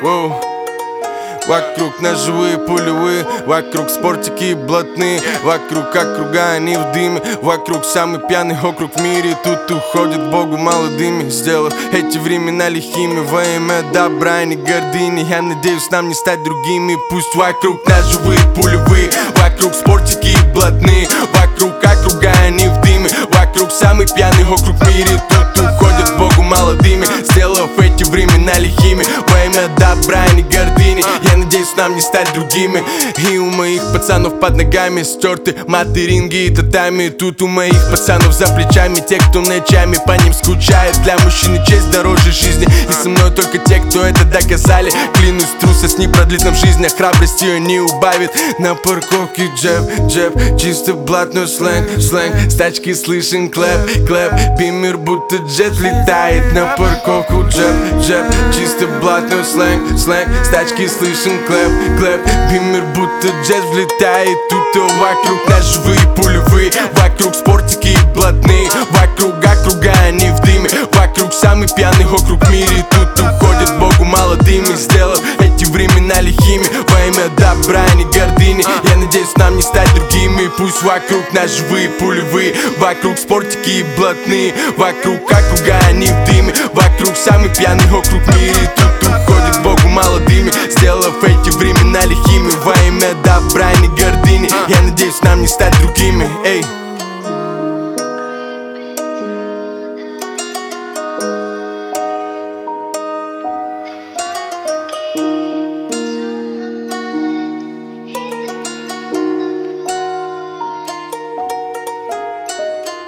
Воу. Вокруг ножевые пулевые, вокруг спортики блатные, вокруг округа они в дыме, вокруг самый пьяный округ в мире. Тут уходит Богу молодыми, сделав эти времена лихими во имя добра и не гордыни. Я надеюсь нам не стать другими. Пусть вокруг ножевые пулевые, вокруг спортики блатные, вокруг округа они в дыме, вокруг самый пьяный округ в мире. Тут уходит Богу молодыми, сделав эти времена лихими во имя добра и не гордыни. Я надеюсь нам не стать другими. И у моих пацанов под ногами стерты маты, ринги и татами. Тут у моих пацанов за плечами те, кто ночами по ним скучает. Для мужчины честь дороже жизни, и со мной только те, кто это доказали. Клянусь, трусость не продлит нам жизнь, а храбрость ее не убавит. На парковке джеб, чисто блатной сленг. С тачки слышен клэп, бимер будто джет летает. На парковку джеб, чисто блатной сленг. С тачки слышен клэп, бимер будто джет влетает. Тут вокруг ножевые пулевые, вокруг спортики блатные, вокруг округа они в дыме, вокруг самый пьяный округ в мире. Тут уходит Богу молодыми, сделав эти времена лихими во имя добра и не гордыни. Я надеюсь нам не стать другими. Пусть вокруг ножевые пулевые, вокруг спортики блатные, вокруг округа они в дыме, вокруг самый пьяный округ в мире. Тут уходит Богу молодыми, сделав эти времена лихими во имя добра и не гордыни. Я надеюсь нам не стать